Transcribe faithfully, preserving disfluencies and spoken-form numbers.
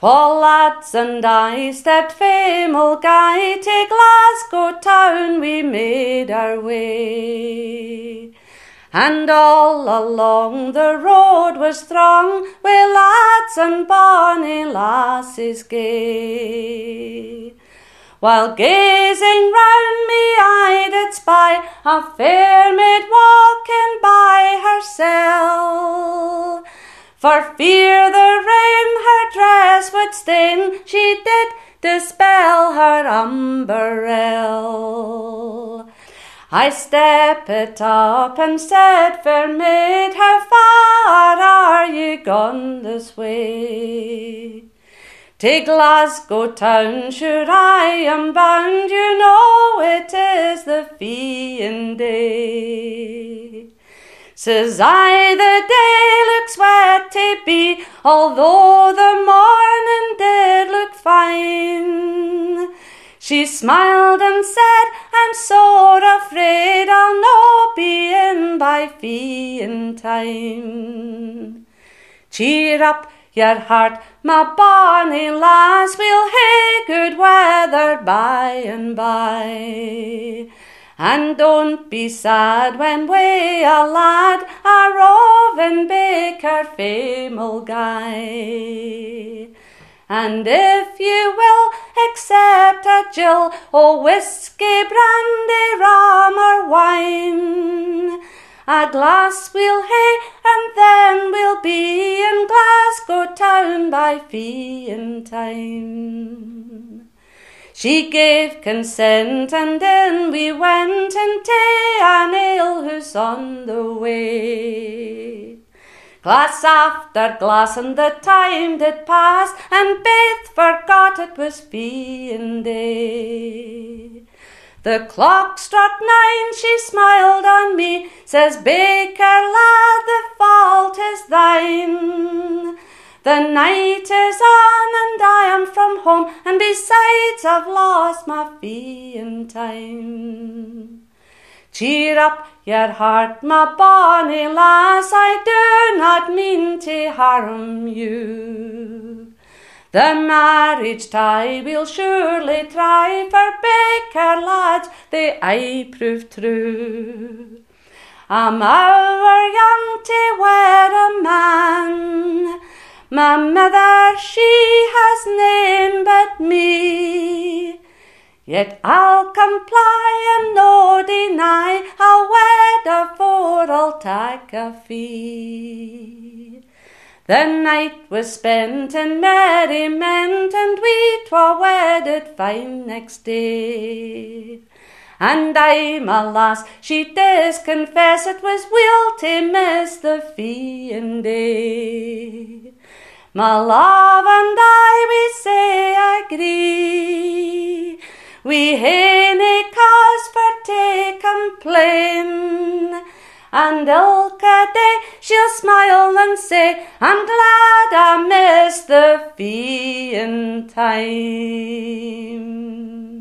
Twa lads and I stepped fae Mulgai, to Glasgow town we made our way. And all along the road was throng wi' lads and bonny lasses gay. While gazing round me I did spy a fair maid walking by hersel. For fear the rain her dress would stain, she did dispel her umbrell. I stepped up and said, fair maid, how far are ye gone this way? To Glasgow town, sure I am bound, you know it is the feeing day. Says I, the day looks wet to be, although the morning did look fine. She smiled and said, I'm sore afraid I'll no be in by feeing time. Cheer up your heart, my bonny lass, we'll hae good weather by and by. And don't be sad when we a lad are roving baker fae Mulgai. And if you will accept a gill o' whiskey, brandy, rum or wine, a glass we'll hae, and then we'll be in Glasgow town by feeing time. She gave consent, and in we went into an alehouse on the way. Glass after glass, and the time did pass, and baith forgot it was feeing day. The clock struck nine, she smiled on me, says, Baker lad, the fault is thine. The night is on, and I am from home, and besides I've lost my feeing time. Cheer up your heart, my bonny lass, I do not mean to harm you. The marriage tie we'll surely try, for baker lads they aye prove true. I'm o'er young to wed a man, my mother she has nane but me. Yet I'll comply and no deny, I'll wed her for I'll take a fee. The night was spent in merriment, and we twa wedded fine next day. And I, my lass, she does confess it was will to miss the feeing day. My love and I, we say agree, we hae nae cause for to complain. And ilka day she'll smile and say, I'm glad I missed the feeing time.